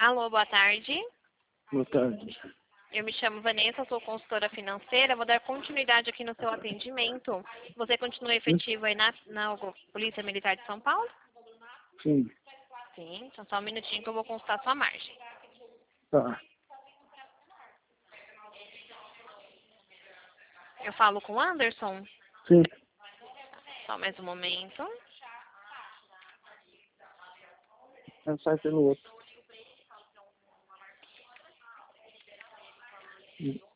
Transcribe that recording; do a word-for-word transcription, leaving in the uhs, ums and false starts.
Alô, boa tarde. Boa tarde. Eu me chamo Vanessa, sou consultora financeira. Vou dar continuidade aqui no seu atendimento. Você continua efetivo aí na, na Polícia Militar de São Paulo? Sim. Sim, então só um minutinho que eu vou consultar sua margem. Tá. Eu falo com o Anderson? Sim. Só mais um momento. Não sai pelo outro. Hum.